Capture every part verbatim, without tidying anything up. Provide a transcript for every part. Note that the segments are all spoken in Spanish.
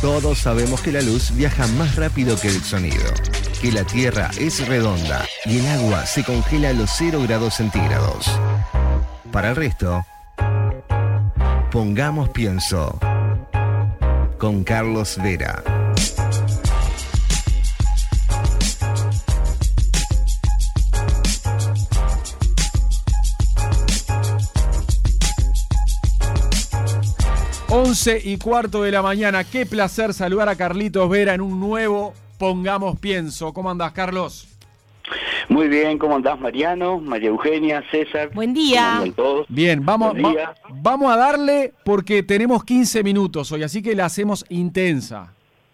Todos sabemos que la luz viaja más rápido que el sonido, que la Tierra es redonda y el agua se congela a los cero grados centígrados. Para el resto, pongamos pienso con Carlos Vera. once y cuarto de la mañana. Qué placer saludar a Carlitos Vera en un nuevo Pongamos Pienso. ¿Cómo andás, Carlos? Muy bien, ¿cómo andás, Mariano, María Eugenia, César? Buen día. ¿Cómo andan todos? Bien, vamos, Buen día. va, vamos a darle porque tenemos quince minutos hoy, así que la hacemos intensa.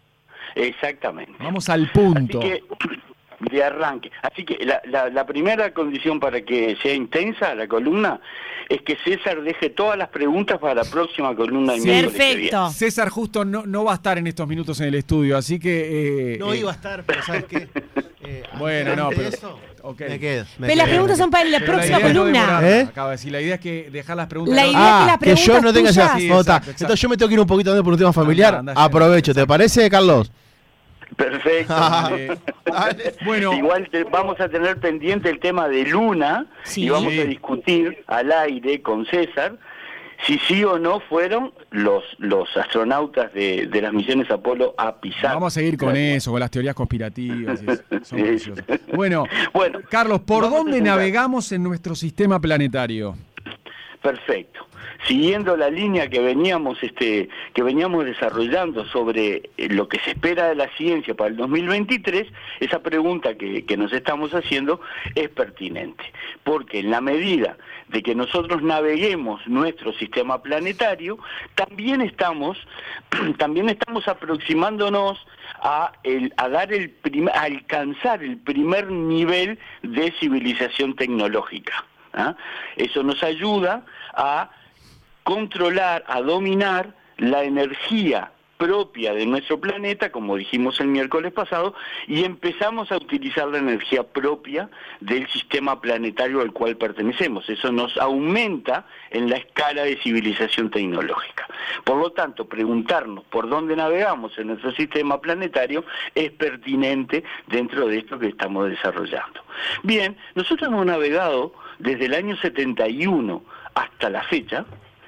Exactamente. Vamos al punto. Así que, de arranque. Así que la, la, la primera condición para que sea intensa la columna es que César deje todas las preguntas para la próxima columna del miércoles que viene. Perfecto. César justo no, no va a estar en estos minutos en el estudio, así que... Eh, No eh, iba a estar, pero ¿sabes qué? Eh, Bueno, antes no, de pero- eso, okay. me quedo. me Pero las quedo. preguntas son para la Pero próxima idea es no columna. demorarnos, ¿Eh? acabo de decir, la idea es que dejar las preguntas... La ¿no? idea es que Ah, las que yo preguntas no tenga tuyas- esa Sí, nota. exacto, exacto. Entonces yo me tengo que ir un poquito antes por un tema familiar. Anda, anda, Aprovecho, ¿te parece, Carlos? Perfecto. Eh, bueno, Igual te- vamos a tener pendiente el tema de Luna Sí. y vamos Sí. a discutir al aire con César si sí o no fueron los los astronautas de, de las misiones Apolo a pisar. vamos a seguir con eso, con las teorías conspirativas. y eso. Son Sí. preciosas. Bueno, Bueno, Carlos, ¿por vamos a dónde presentar. navegamos en nuestro sistema planetario? Perfecto. Siguiendo la línea que veníamos este que veníamos desarrollando sobre eh, lo que se espera de la ciencia para el dos mil veintitrés, esa pregunta que, que nos estamos haciendo es pertinente, porque en la medida de que nosotros naveguemos nuestro sistema planetario, también estamos también estamos aproximándonos a el a dar el prim- a alcanzar el primer nivel de civilización tecnológica. ¿Ah? Eso nos ayuda a controlar, a dominar la energía propia de nuestro planeta, como dijimos el miércoles pasado, y empezamos a utilizar la energía propia del sistema planetario al cual pertenecemos. Eso nos aumenta en la escala de civilización tecnológica. Por lo tanto, preguntarnos por dónde navegamos en nuestro sistema planetario es pertinente dentro de esto que estamos desarrollando. Bien, nosotros hemos navegado desde el año setenta y uno hasta la fecha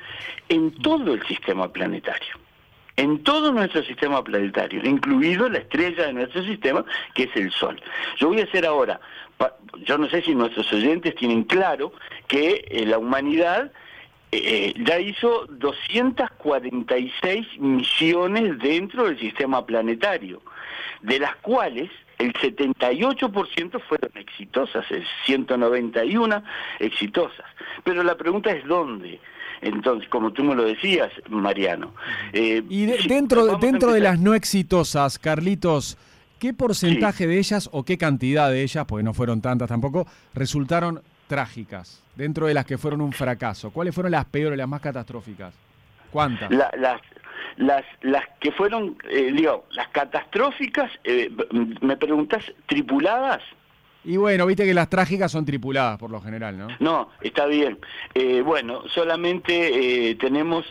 en todo el sistema planetario, en todo nuestro sistema planetario, incluido la estrella de nuestro sistema, que es el Sol. Yo voy a hacer ahora, pa- yo no sé si nuestros oyentes tienen claro que eh, la humanidad eh, ya hizo doscientas cuarenta y seis misiones dentro del sistema planetario, de las cuales el setenta y ocho por ciento fueron exitosas, es ciento noventa y uno exitosas. Pero la pregunta es ¿dónde? Entonces, como tú me lo decías, Mariano. Eh, Y de- si- dentro, vamos a dentro de empezar. las no exitosas, Carlitos, ¿qué porcentaje de ellas o qué cantidad de ellas, porque no fueron tantas tampoco, resultaron trágicas? Dentro de las que fueron un fracaso, ¿cuáles fueron las peores, las más catastróficas? ¿Cuántas? La- las, las, las que fueron, eh, digo, las catastróficas, eh, me preguntas, ¿tripuladas? Y bueno, viste que las trágicas son tripuladas por lo general, ¿no? No, está bien. Eh, bueno, solamente eh, tenemos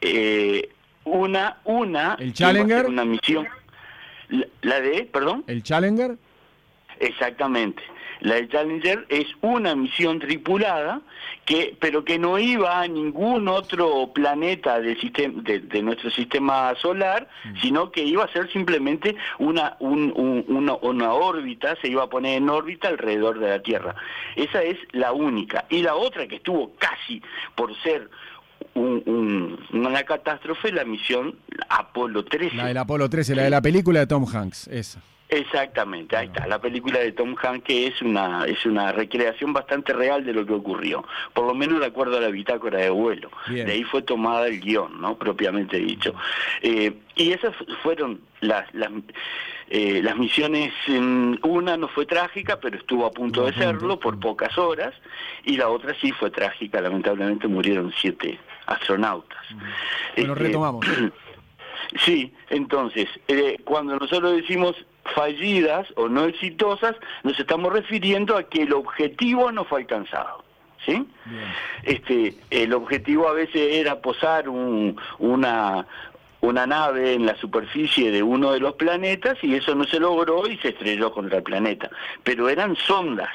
eh, una, una... ¿El que va a ser Challenger? Una misión. La, la de, perdón. ¿El Challenger? Exactamente. La de Challenger es una misión tripulada, que pero que no iba a ningún otro planeta del sistema, de, de nuestro sistema solar, mm. sino que iba a ser simplemente una, un, un, una, una órbita, se iba a poner en órbita alrededor de la Tierra. Esa es la única. Y la otra que estuvo casi por ser un, un, una catástrofe, la misión Apolo trece. La del Apolo trece, la de la película de Tom Hanks, esa. Exactamente, ahí está, la película de Tom Hanks, que es una es una recreación bastante real de lo que ocurrió, por lo menos de acuerdo a la bitácora de vuelo. Bien. De ahí fue tomada el guión, ¿no? Propiamente dicho. Eh, y esas fueron las las, eh, las misiones, en, una no fue trágica, pero estuvo a punto de serlo por pocas horas, y la otra sí fue trágica, lamentablemente murieron siete astronautas. Bueno, Este, retomamos. Sí, entonces, eh, cuando nosotros decimos fallidas o no exitosas, nos estamos refiriendo a que el objetivo no fue alcanzado, ¿sí? Bien. Este, el objetivo a veces era posar un, una una nave en la superficie de uno de los planetas y eso no se logró y se estrelló contra el planeta. Pero eran sondas.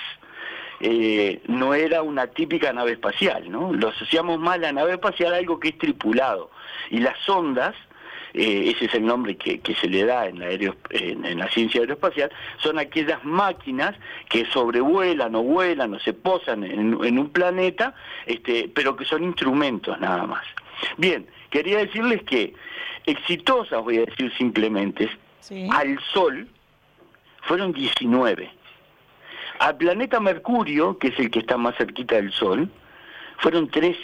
Eh, no era una típica nave espacial, ¿no? Lo asociamos más a la nave espacial a algo que es tripulado. Y las sondas, eh, ese es el nombre que, que se le da en la, aereo, en, en la ciencia aeroespacial, son aquellas máquinas que sobrevuelan o vuelan o se posan en, en un planeta, este, pero que son instrumentos nada más. Bien, quería decirles que exitosas, voy a decir simplemente, sí. Al Sol fueron diecinueve. Al planeta Mercurio, que es el que está más cerquita del Sol, fueron tres.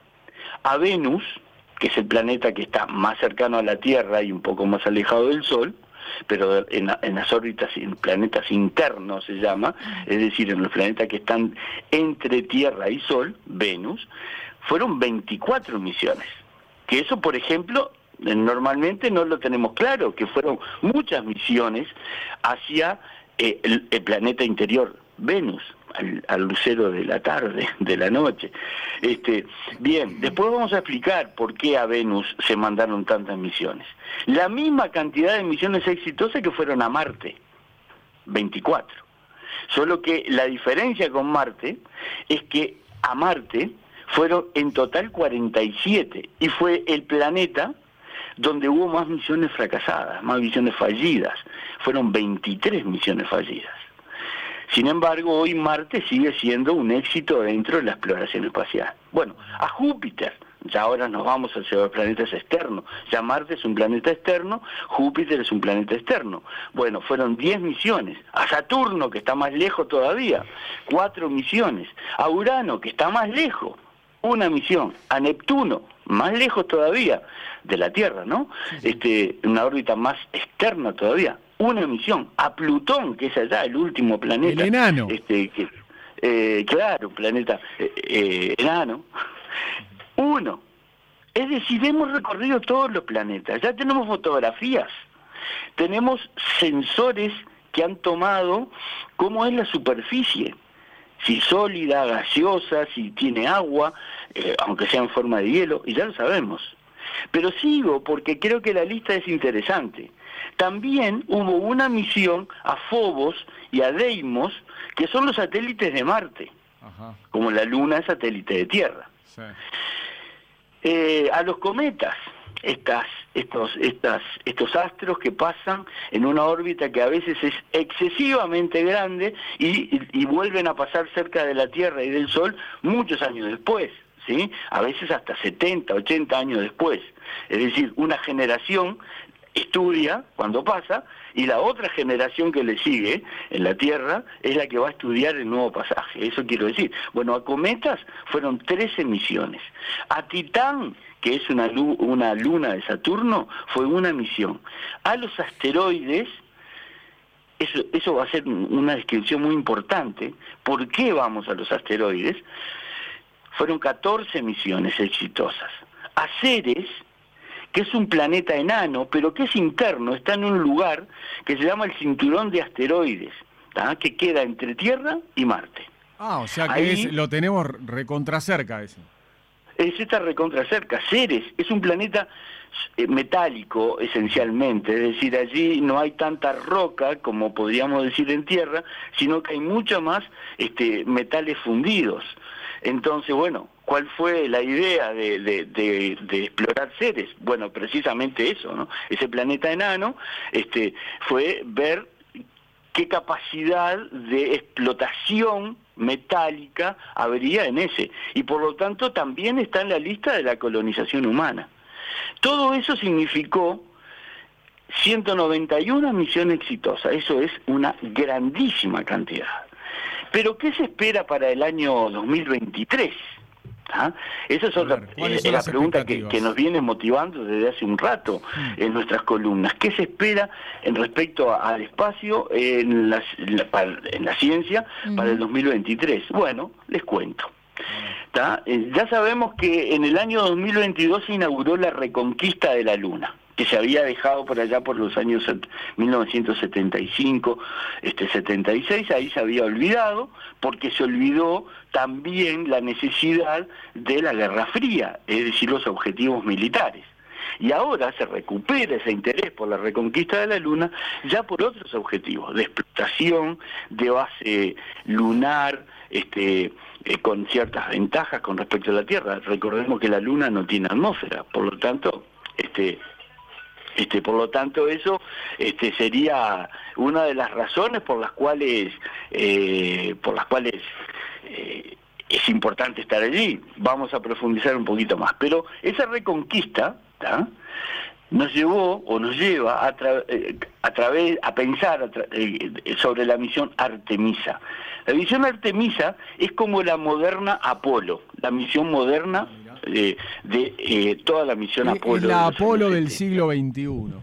A Venus, que es el planeta que está más cercano a la Tierra y un poco más alejado del Sol, pero en, en las órbitas, en planetas internos se llama, es decir, en los planetas que están entre Tierra y Sol, Venus, fueron veinticuatro misiones. Que eso, por ejemplo, normalmente no lo tenemos claro, que fueron muchas misiones hacia eh, el, el planeta interior, Venus, al, al lucero de la tarde, de la noche. Este, bien, después vamos a explicar por qué a Venus se mandaron tantas misiones. La misma cantidad de misiones exitosas que fueron a Marte, veinticuatro. Solo que la diferencia con Marte es que a Marte fueron en total cuarenta y siete, y fue el planeta donde hubo más misiones fracasadas, más misiones fallidas. Fueron veintitrés misiones fallidas. Sin embargo, hoy Marte sigue siendo un éxito dentro de la exploración espacial. Bueno, a Júpiter, ya ahora nos vamos hacia los planetas externos. Ya Marte es un planeta externo, Júpiter es un planeta externo. Bueno, fueron diez misiones. A Saturno, que está más lejos todavía, cuatro misiones. A Urano, que está más lejos, una misión. A Neptuno, más lejos todavía de la Tierra, ¿no? Este, una órbita más externa todavía. Una misión. A Plutón, que es allá, el último planeta. El enano. Este, que, eh, claro, un planeta eh, eh, enano. Uno. Es decir, hemos recorrido todos los planetas. Ya tenemos fotografías. Tenemos sensores que han tomado cómo es la superficie. Si sólida, gaseosa, si tiene agua, eh, aunque sea en forma de hielo, y ya lo sabemos. Pero sigo porque creo que la lista es interesante. También hubo una misión a Phobos y a Deimos, que son los satélites de Marte, Ajá. como la Luna es satélite de Tierra. Sí. Eh, a los cometas, estas, estos, estas, estos astros que pasan en una órbita que a veces es excesivamente grande y, y, y vuelven a pasar cerca de la Tierra y del Sol muchos años después, ¿sí? A veces hasta setenta, ochenta años después. Es decir, una generación estudia cuando pasa y la otra generación que le sigue en la Tierra es la que va a estudiar el nuevo pasaje. Eso quiero decir. Bueno, a cometas fueron trece misiones. A Titán, que es una, lu una luna de Saturno, fue una misión. A los asteroides, eso, eso va a ser una descripción muy importante. ¿Por qué vamos a los asteroides? Fueron catorce misiones exitosas. A Ceres, que es un planeta enano, pero que es interno, está en un lugar que se llama el cinturón de asteroides, ¿tá? Que queda entre Tierra y Marte. Ah, o sea que Ahí, es, lo tenemos recontra cerca ese. Es esta recontra cerca. Ceres es un planeta eh, metálico esencialmente, es decir, allí no hay tanta roca como podríamos decir en Tierra, sino que hay mucho más este, metales fundidos. Entonces, bueno, ¿cuál fue la idea de, de, de, de explorar Ceres? Bueno, precisamente eso, ¿no? Ese planeta enano este, fue ver qué capacidad de explotación metálica habría en ese. Y por lo tanto también está en la lista de la colonización humana. Todo eso significó ciento noventa y una misiones exitosas. Eso es una grandísima cantidad. Pero ¿qué se espera para el año dos mil veintitrés? ¿Ah? Esa es otra eh, la pregunta que, que nos viene motivando desde hace un rato mm. en nuestras columnas. ¿Qué se espera en respecto a, al espacio en la, en la, para, en la ciencia mm. para el dos mil veintitrés? Bueno, les cuento. ¿Tá? Eh, ya sabemos que en el año dos mil veintidós se inauguró la reconquista de la Luna, que se había dejado por allá por los años mil novecientos setenta y cinco, este, setenta y seis, ahí se había olvidado, porque se olvidó también la necesidad de la Guerra Fría, es decir, los objetivos militares. Y ahora se recupera ese interés por la reconquista de la Luna ya por otros objetivos, de explotación, de base lunar, este, eh, con ciertas ventajas con respecto a la Tierra. Recordemos que la Luna no tiene atmósfera, por lo tanto, este, este, por lo tanto eso este, sería una de las razones por las cuales, eh, por las cuales eh, es importante estar allí. Vamos a profundizar un poquito más, pero esa reconquista, ¿tá?, nos llevó o nos lleva a, tra eh, a través a pensar a tra eh, sobre la misión Artemisa. La misión Artemisa es como la moderna Apolo, la misión moderna eh, de eh, toda la misión es, Apolo. Es la de Apolo del setenta. siglo veintiuno.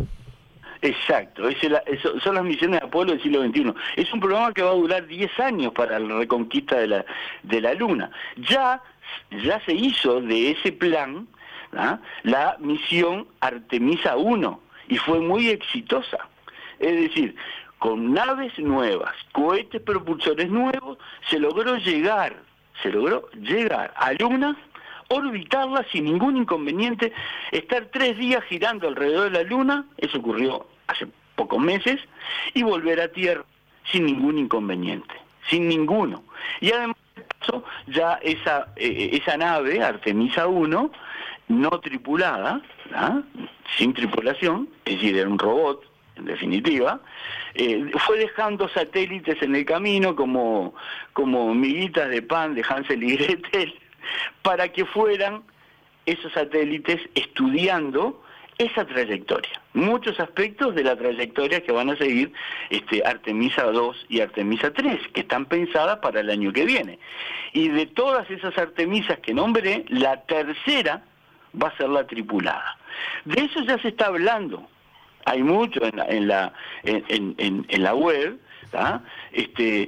Exacto, es el, es, son las misiones de Apolo del siglo veintiuno. Es un programa que va a durar diez años para la reconquista de la, de la Luna. Ya, ya se hizo de ese plan, ¿ah?, la misión Artemisa uno, y fue muy exitosa. Es decir, con naves nuevas, cohetes propulsores nuevos, se logró llegar, se logró llegar a Luna, orbitarla sin ningún inconveniente, estar tres días girando alrededor de la Luna, eso ocurrió hace pocos meses, y volver a Tierra sin ningún inconveniente, sin ninguno. Y además de eso, ya esa, eh, esa nave, Artemisa uno, no tripulada, ¿ah?, sin tripulación, es decir, era un robot, en definitiva, eh, fue dejando satélites en el camino como, como miguitas de pan de Hansel y Gretel, para que fueran esos satélites estudiando esa trayectoria, muchos aspectos de la trayectoria que van a seguir este, Artemisa dos y Artemisa tres, que están pensadas para el año que viene. Y de todas esas Artemisas que nombré, la tercera va a ser la tripulada. De eso ya se está hablando. Hay mucho en la, en la, en, en, en la web, ¿tá?, este,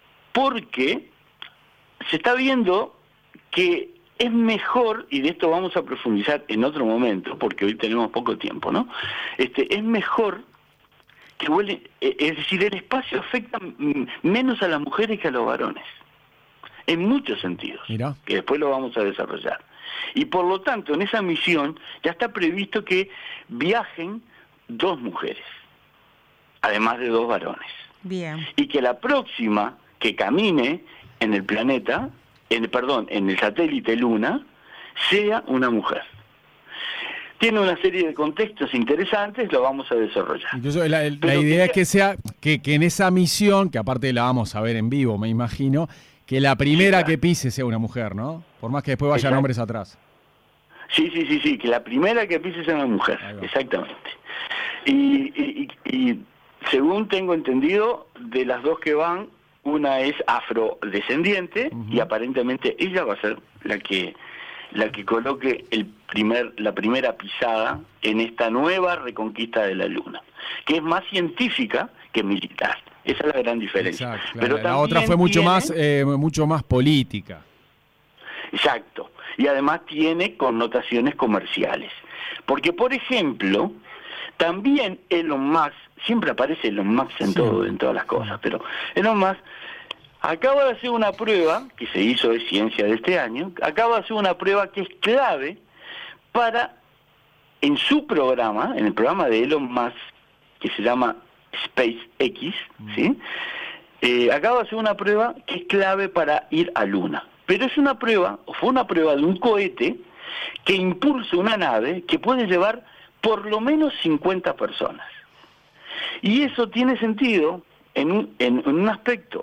porque se está viendo que es mejor, y de esto vamos a profundizar en otro momento, porque hoy tenemos poco tiempo, ¿no? Este, es mejor que vuelve, es decir, el espacio afecta menos a las mujeres que a los varones, en muchos sentidos, Mirá. que después lo vamos a desarrollar. Y por lo tanto, en esa misión ya está previsto que viajen dos mujeres, además de dos varones. Bien. Y que la próxima que camine en el planeta, en, perdón, en el satélite Luna, sea una mujer. Tiene una serie de contextos interesantes, lo vamos a desarrollar. Incluso la, la Pero idea que es que sea que, que en esa misión, que aparte la vamos a ver en vivo, me imagino, que la primera Sí, claro. que pise sea una mujer, ¿no? Por más que después vayan Exacto. hombres atrás. Sí, sí, sí, sí, que la primera que pise sea una mujer, exactamente. Y, y, y según tengo entendido, de las dos que van, una es afrodescendiente, uh-huh, y aparentemente ella va a ser la que la que coloque el primer la primera pisada en esta nueva reconquista de la Luna, que es más científica que militar. Esa es la gran diferencia. Exacto, claro. Pero la, la otra fue mucho tiene, más eh, mucho más política. Exacto. Y además tiene connotaciones comerciales. Porque, por ejemplo, también Elon Musk, siempre aparece Elon Musk en Sí. todo, en todas las cosas, pero Elon Musk acaba de hacer una prueba, que se hizo de ciencia de este año, acaba de hacer una prueba que es clave para, en su programa, en el programa de Elon Musk, que se llama SpaceX, mm. ¿sí? Eh, acaba de hacer una prueba que es clave para ir a Luna. Pero es una prueba, o fue una prueba de un cohete que impulsa una nave que puede llevar por lo menos cincuenta personas. Y eso tiene sentido en un, en, en un aspecto.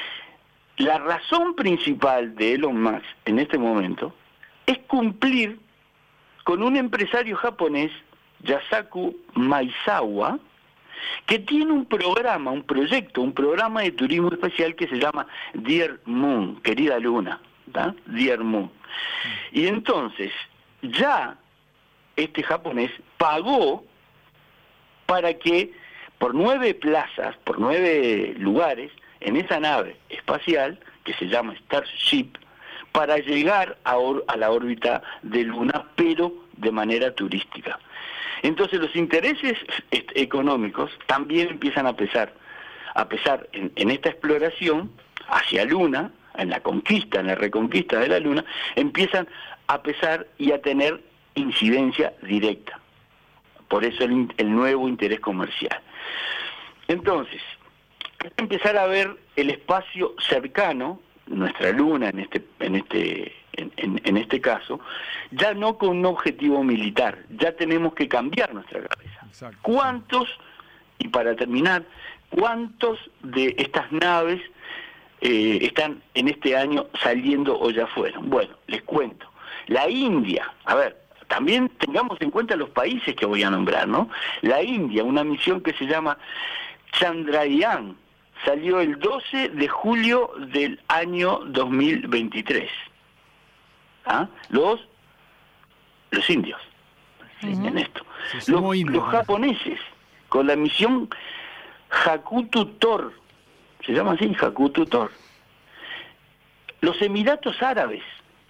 La razón principal de Elon Musk en este momento es cumplir con un empresario japonés, Yasaku Maezawa, que tiene un programa, un proyecto, un programa de turismo especial que se llama Dear Moon, querida Luna, ¿tá? Dear Moon. Y entonces, ya este japonés pagó para que por nueve plazas, por nueve lugares, en esa nave espacial, que se llama Starship, para llegar a, or a la órbita de Luna, pero de manera turística. Entonces los intereses económicos también empiezan a pesar, a pesar en, en esta exploración hacia Luna, en la conquista, en la reconquista de la Luna, empiezan a pesar y a tener incidencia directa. por eso el, el nuevo interés comercial. Entonces, hay que empezar a ver el espacio cercano, nuestra luna en este, en este, en, en, en este caso, ya no con un objetivo militar, ya tenemos que cambiar nuestra cabeza. Exacto. ¿Cuántos, y para terminar, cuántos de estas naves eh, están en este año saliendo o ya fueron? Bueno, les cuento. La India, a ver, también tengamos en cuenta los países que voy a nombrar, ¿no? La India, una misión que se llama Chandrayaan, salió el doce de julio del año dos mil veintitrés. ¿Ah? Los, los indios, uh-huh. en esto. Los, indio, los japoneses, con la misión Hakuto Tor, se llama así, Hakuto Tor. Los Emiratos Árabes,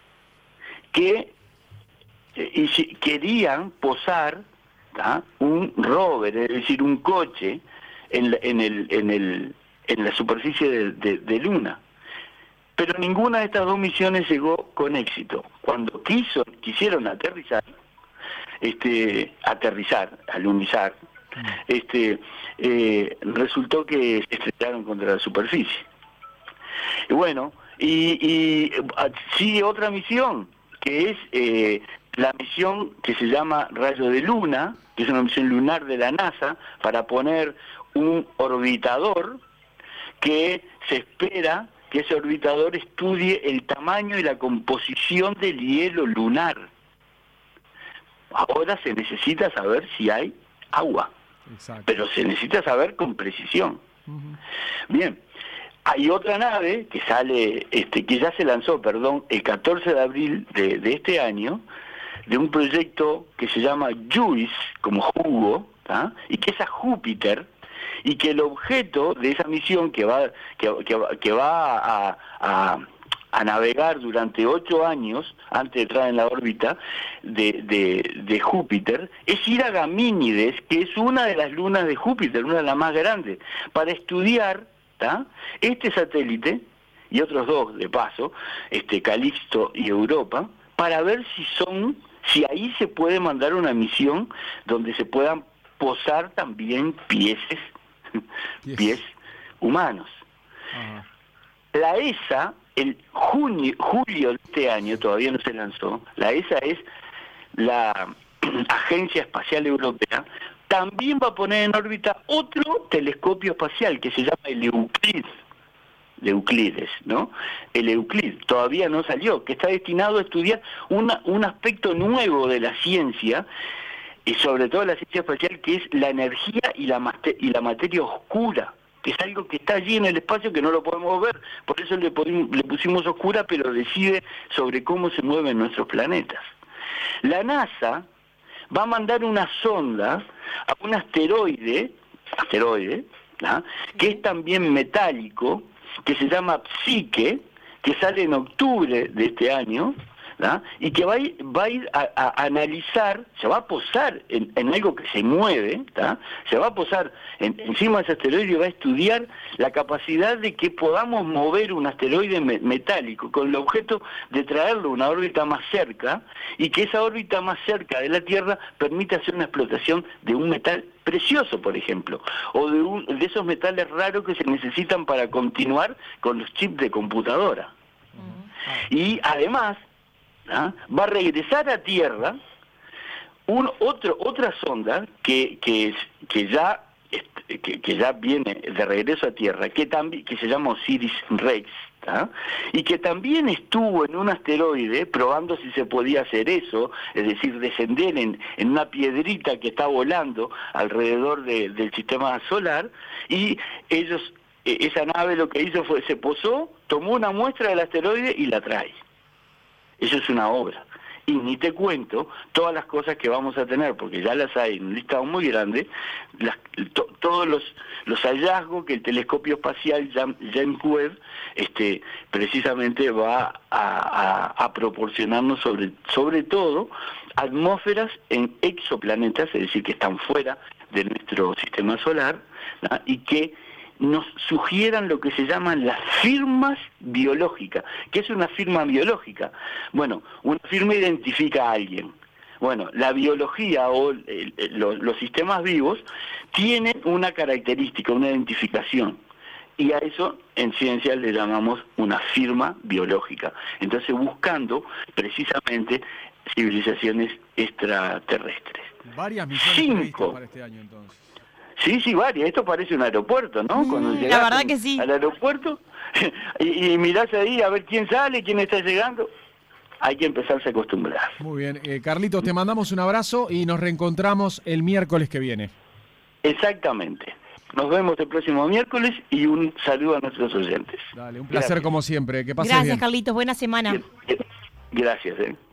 que eh, y si, querían posar ¿tá? un rover, es decir, un coche en, la, en, el, en, el, en la superficie de, de, de Luna. Pero ninguna de estas dos misiones llegó con éxito. Cuando quiso, quisieron aterrizar, este, aterrizar, alunizar, este, eh, resultó que se estrellaron contra la superficie. Y bueno, y, y sigue otra misión, que es eh, la misión que se llama Rayo de Luna, que es una misión lunar de la NASA, para poner un orbitador que se espera que ese orbitador estudie el tamaño y la composición del hielo lunar. Ahora se necesita saber si hay agua, Exacto. pero se necesita saber con precisión. Uh-huh. Bien, hay otra nave que sale, este, que ya se lanzó, perdón, el catorce de abril de, de este año, de un proyecto que se llama JUICE, como jugo, ¿tá? Y que es a Júpiter, y que el objeto de esa misión que va que, que, que va a, a, a navegar durante ocho años antes de entrar en la órbita de, de, de Júpiter es ir a Gamínides, que es una de las lunas de Júpiter, una de las más grandes, para estudiar ¿tá? este satélite y otros dos de paso, este Calixto y Europa, para ver si son si ahí se puede mandar una misión donde se puedan posar también pieses Yes. pies humanos. Uh-huh. La E S A, el junio, julio de este año, todavía no se lanzó, la E S A es la Agencia Espacial Europea, también va a poner en órbita otro telescopio espacial que se llama el Euclid, de Euclides, ¿no? El Euclid todavía no salió, que está destinado a estudiar una, un aspecto nuevo de la ciencia, y sobre todo la ciencia espacial, que es la energía y la, mater- y la materia oscura, que es algo que está allí en el espacio que no lo podemos ver, por eso le, podemos, le pusimos oscura, pero decide sobre cómo se mueven nuestros planetas. La NASA va a mandar una sonda a un asteroide, asteroide, ¿no? que es también metálico, que se llama Psique, que sale en octubre de este año, ¿no? y que va a ir, va a, ir a, a analizar, se va a posar en, en algo que se mueve, ¿tá? se va a posar en, encima de ese asteroide y va a estudiar la capacidad de que podamos mover un asteroide me, metálico con el objeto de traerlo a una órbita más cerca y que esa órbita más cerca de la Tierra permita hacer una explotación de un metal precioso, por ejemplo, o de, un, de esos metales raros que se necesitan para continuar con los chips de computadora. Uh-huh. Y además, ¿ah? va a regresar a Tierra un otro otra sonda que que que ya que, que ya viene de regreso a Tierra, que también que se llama Osiris-Rex, ¿ah? y que también estuvo en un asteroide probando si se podía hacer eso, es decir, descender en, en una piedrita que está volando alrededor de, del sistema solar, y ellos esa nave lo que hizo fue se posó, tomó una muestra del asteroide y la trae. Eso es una obra. Y ni te cuento todas las cosas que vamos a tener, porque ya las hay en un listado muy grande, las, to, todos los, los hallazgos que el telescopio espacial James Webb este, precisamente va a, a, a proporcionarnos, sobre, sobre todo, atmósferas en exoplanetas, es decir, que están fuera de nuestro sistema solar, ¿no? y que nos sugieran lo que se llaman las firmas biológicas. ¿Qué es una firma biológica? Bueno, una firma identifica a alguien. Bueno, la biología o el, el, los, los sistemas vivos tienen una característica, una identificación. Y a eso en ciencia le llamamos una firma biológica. Entonces buscando precisamente civilizaciones extraterrestres. Varias misiones Cinco. previstas para este año entonces. Sí, sí, varias. Esto parece un aeropuerto, ¿no? Mm, Cuando la llegás verdad que sí. al aeropuerto y, y mirás ahí a ver quién sale, quién está llegando. Hay que empezarse a acostumbrar. Muy bien. Eh, Carlitos, te mandamos un abrazo y nos reencontramos el miércoles que viene. Exactamente. Nos vemos el próximo miércoles y un saludo a nuestros oyentes. Dale, un placer Gracias. como siempre. Que pases Gracias, bien. Carlitos. Buena semana. Gracias. Eh.